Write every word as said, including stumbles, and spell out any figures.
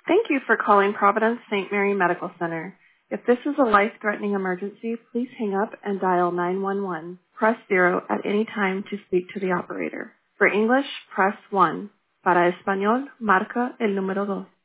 Thank you for calling Providence Saint Mary Medical Center. If this is a life-threatening emergency, please hang up and dial nine one one. Press zero at any time to speak to the operator. For English, press one. Para español, marca el número dos.